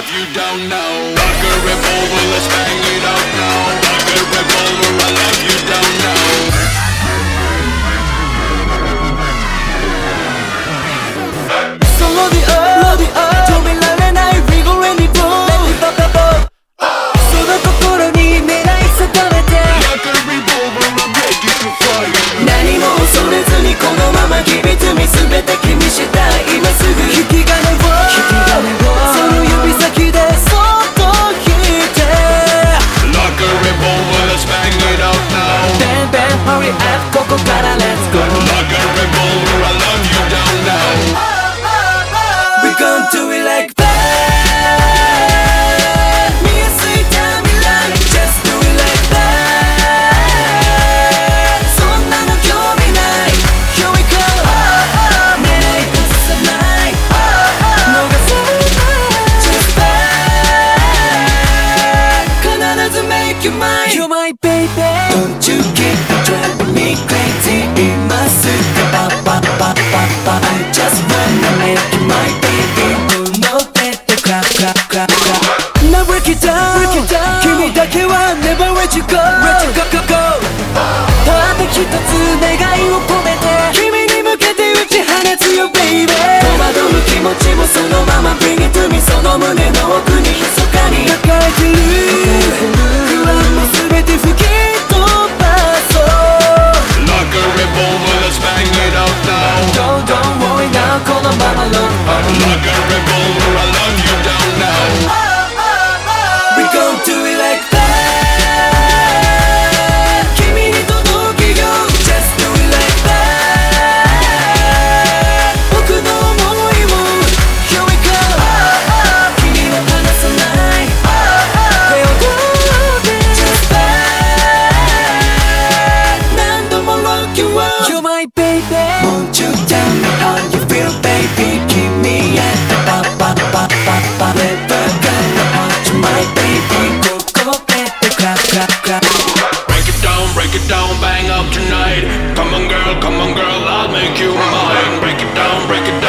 love you down now. Like a revolver, let's bang it out now. Like a revolver, I love you down now. So load it up,止められない We gon' let it go. Let it pop pop pop. その心に狙い定めて Like a revolver, I'm ready to fire. 何も恐れずにこのまま Give it to me 全て君したい今すぐ引き金をその指先でそっと引いて Like a revolver, let's bang it out now. Bang bang hurry up ここから Let's go. Like a revolver, I love you down now. We gon' do it like that. Me and sweet time you like just do it like that. そんなの興味ない Here we go. 狙い外さない逃さない Just that 必ず make you mine. You're my baby. Don't you keep driving me crazy. 今すぐパパパパパ I just wanna make you my baby. Don't know that the clap clap clap clap. Now break it down. 君だけは never let you go. Let you go go go. ただ一つ願いを込めて君に向けて打ち放つよ baby. 戸惑う気持ちもそのまま Bring it to me. その胸の奥に密かに抱えてる不安も全て吹き飛ばそう Like a revolver, let's bang it out now. Don't worry now このまま Love Like a revolver, I love you down now. We gon' do it like that. 君に届けよう Just do it like that. 僕の想いを Here we go. 君は離さない手を取って Just that. 何度も rock you up. You're my baby. Won't you tell me how you feel, baby? 君へってパパパパパ Never gonna hurt you, my baby. ここでって clap clap clap. Break it down, bang up tonight. Come on girl, I'll make you mine. Break it down,